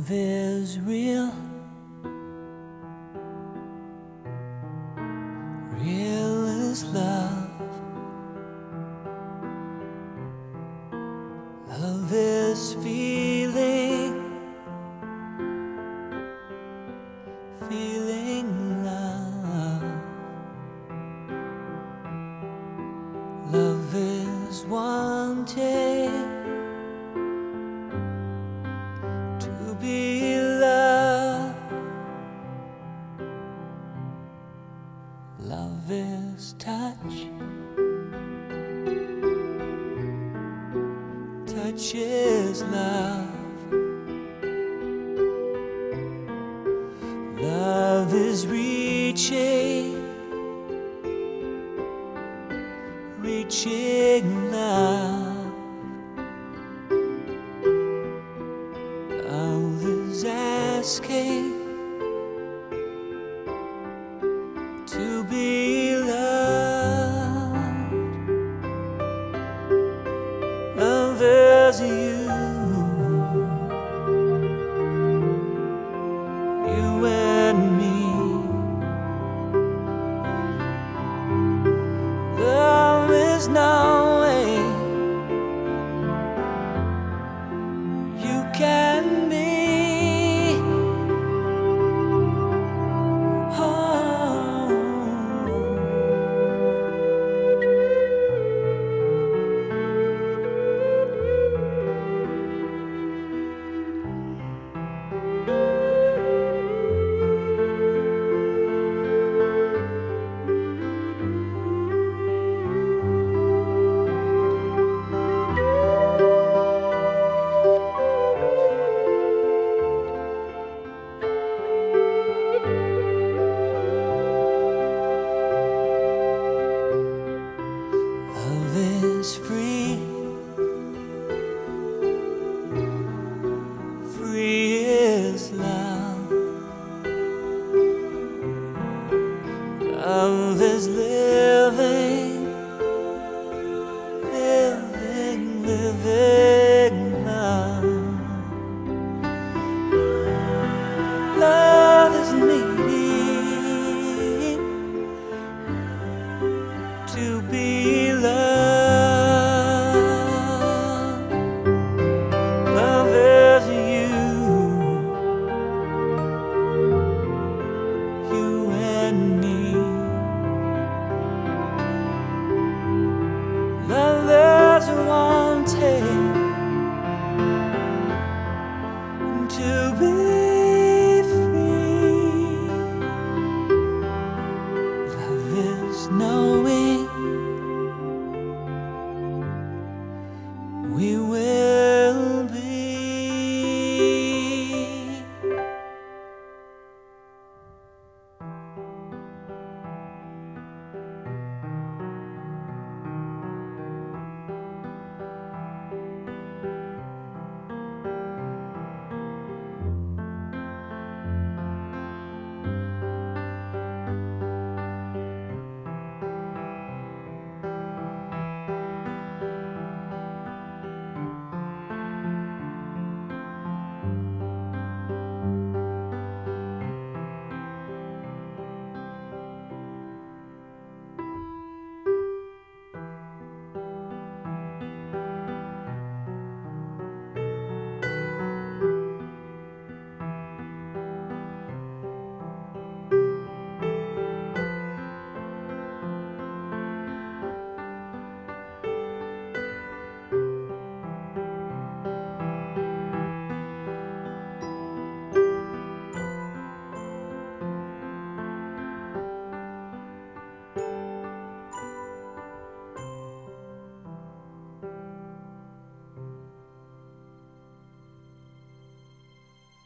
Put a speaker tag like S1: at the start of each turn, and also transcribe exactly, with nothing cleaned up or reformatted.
S1: Love is real, real is love. Love is feeling, feeling love. Love is wanting to be loved. Love is touch, touch is love. Love is reaching, reaching love. Love is asking to be loved. Love is you, you and me. Love is knowing you can be. Love is free, free is love. Love is living, living, living love. Love is needing to be loved. Love is you, you and me. Love is wanting to be free. Love is knowing we will